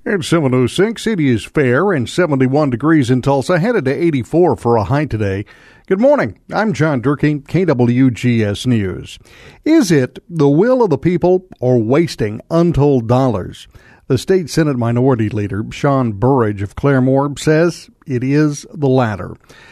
At 7:06, it is fair and 71 degrees in Tulsa, headed to 84 for a high today. Good morning. I'm John Durkee, KWGS News. Is it the will of the people or wasting untold dollars? The state Senate Minority Leader, Sean Burridge of Claremore, says it is the latter.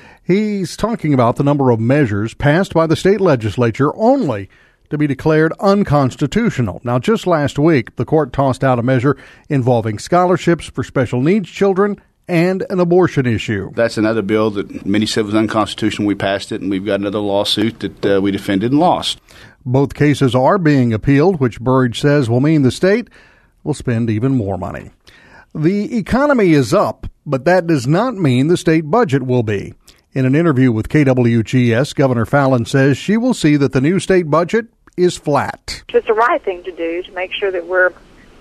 He's talking about the number of measures passed by the state legislature only to be declared unconstitutional. Now, just last week, the court tossed out a measure involving scholarships for special needs children and an abortion issue. That's another bill that many said was unconstitutional. We passed it, and we've got another lawsuit that we defended and lost. Both cases are being appealed, which Burridge says will mean the state will spend even more money. The economy is up, but that does not mean the state budget will be. In an interview with KWGS, Governor Fallin says she will see that the new state budget is flat. It's the right thing to do to make sure that we're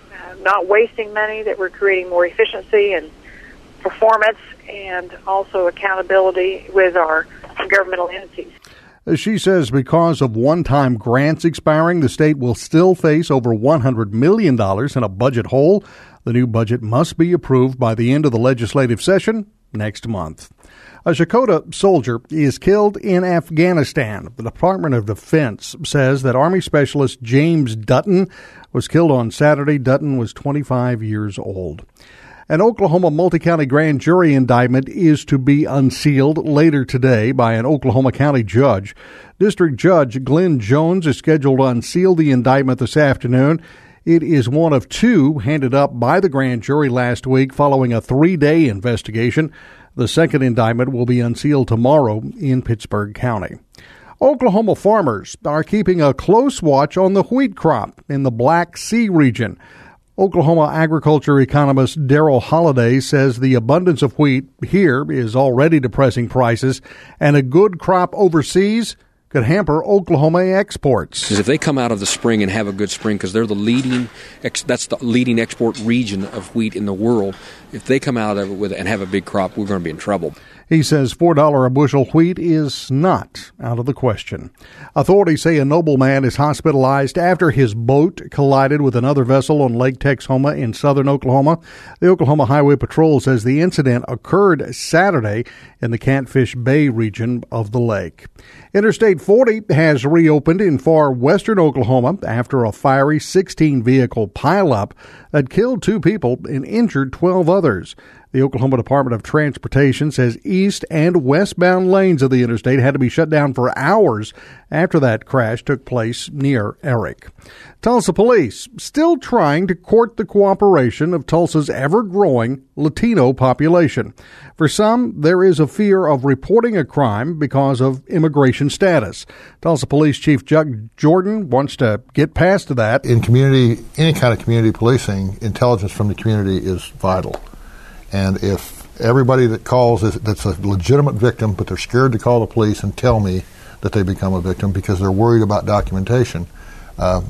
not wasting money, that we're creating more efficiency and performance and also accountability with our governmental entities. She says because of one-time grants expiring, the state will still face over $100 million in a budget hole. The new budget must be approved by the end of the legislative session next month. A Dakota soldier is killed in Afghanistan. The Department of Defense says that Army Specialist James Dutton was killed on Saturday. Dutton was 25 years old. An Oklahoma multi-county grand jury indictment is to be unsealed later today by an Oklahoma County judge. District Judge Glenn Jones is scheduled to unseal the indictment this afternoon. It is one of two handed up by the grand jury last week following a 3-day investigation. The second indictment will be unsealed tomorrow in Pittsburgh County. Oklahoma farmers are keeping a close watch on the wheat crop in the Black Sea region. Oklahoma agriculture economist Darrell Holliday says the abundance of wheat here is already depressing prices, and a good crop overseas could hamper Oklahoma exports. Because if they come out of the spring and have a good spring, because they're the leading, that's the leading export region of wheat in the world. If they come out of it and have a big crop, we're going to be in trouble. He says $4 a bushel wheat is not out of the question. Authorities say a nobleman is hospitalized after his boat collided with another vessel on Lake Texoma in southern Oklahoma. The Oklahoma Highway Patrol says the incident occurred Saturday in the Catfish Bay region of the lake. Interstate 40 has reopened in far western Oklahoma after a fiery 16-vehicle pileup that killed 2 people and injured 12 others. The Oklahoma Department of Transportation says east and westbound lanes of the interstate had to be shut down for hours after that crash took place near Eric. Tulsa police still trying to court the cooperation of Tulsa's ever-growing Latino population. For some, there is a fear of reporting a crime because of immigration status. Tulsa Police Chief Chuck Jordan wants to get past that. In community, any kind of community policing, intelligence from the community is vital. And if everybody that calls that's a legitimate victim, but they're scared to call the police and tell me that they become a victim because they're worried about documentation, I'm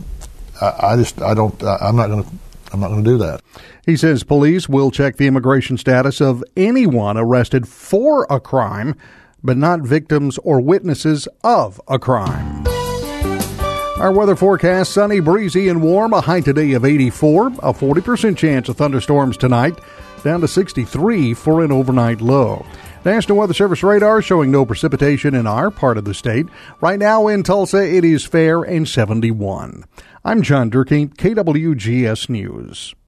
not going to do that. He says police will check the immigration status of anyone arrested for a crime, but not victims or witnesses of a crime. Our weather forecast: sunny, breezy, and warm. A high today of 84. A 40% chance of thunderstorms tonight. Down to 63 for an overnight low. National Weather Service radar showing no precipitation in our part of the state. Right now in Tulsa, it is fair and 71. I'm John Durkee, KWGS News.